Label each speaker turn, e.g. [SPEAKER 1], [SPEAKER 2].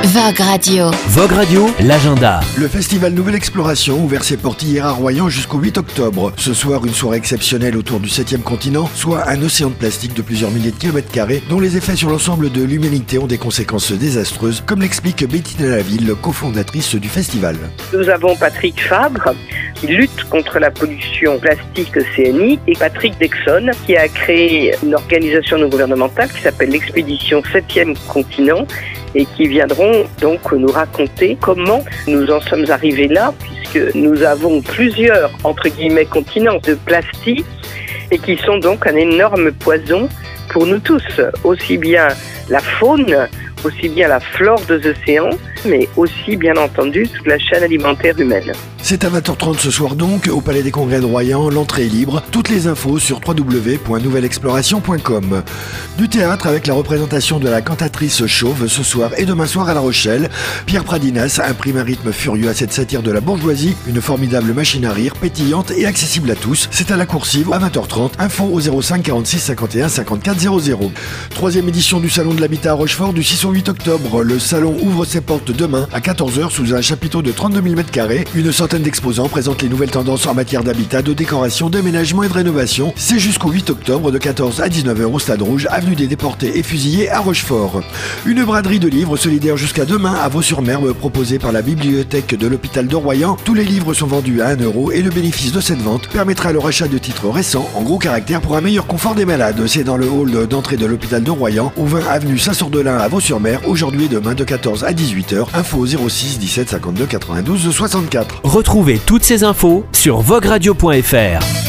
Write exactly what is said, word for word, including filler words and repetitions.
[SPEAKER 1] Vogue Radio.
[SPEAKER 2] Vogue Radio, l'agenda.
[SPEAKER 3] Le festival Nouvelle Exploration ouvert ses portes hier à Royan jusqu'au huit octobre. Ce soir, une soirée exceptionnelle autour du septième continent, soit un océan de plastique de plusieurs milliers de kilomètres carrés, dont les effets sur l'ensemble de l'humanité ont des conséquences désastreuses, comme l'explique Bettina Laville, cofondatrice du festival.
[SPEAKER 4] Nous avons Patrick Fabre, qui lutte contre la pollution plastique océanique, et Patrick Dexon, qui a créé une organisation non gouvernementale qui s'appelle l'expédition septième continent, et qui viendront donc nous raconter comment nous en sommes arrivés là, puisque nous avons plusieurs, entre guillemets, continents de plastique, et qui sont donc un énorme poison pour nous tous, aussi bien la faune, aussi bien la flore des océans, mais aussi, bien entendu, toute la chaîne alimentaire humaine.
[SPEAKER 3] C'est à vingt heures trente ce soir donc, au Palais des Congrès de Royan, l'entrée est libre. Toutes les infos sur w w w point nouvelle exploration point com. Du théâtre avec la représentation de la cantatrice Chauve ce soir et demain soir à La Rochelle. Pierre Pradinas imprime un rythme furieux à cette satire de la bourgeoisie, une formidable machine à rire, pétillante et accessible à tous. C'est à la Coursive à vingt heures trente, info au zéro cinq quarante-six cinquante et un cinquante-quatre zéro zéro. Troisième édition du Salon de l'Habitat à Rochefort du six au huit octobre. Le salon ouvre ses portes demain à quatorze heures sous un chapiteau de trente-deux mille mètres carrés. Une centaine d'exposants présentent les nouvelles tendances en matière d'habitat, de décoration, d'aménagement et de rénovation. C'est jusqu'au huit octobre de quatorze à dix-neuf heures au Stade Rouge, avenue des Déportés et Fusillés à Rochefort. Une braderie de livres solidaire jusqu'à demain à Vaux-sur-Mer proposée par la bibliothèque de l'hôpital de Royan. Tous les livres sont vendus à un euro et le bénéfice de cette vente permettra le rachat de titres récents en gros caractère pour un meilleur confort des malades. C'est dans le hall d'entrée de l'hôpital de Royan, au vingt avenue Saint-Sordelin à Vaux-sur-Mer, aujourd'hui et demain de quatorze à dix-huit heures. Info zéro six dix-sept cinquante-deux quatre-vingt-douze soixante-quatre.
[SPEAKER 2] Retrouvez toutes ces infos sur vogue radio point f r.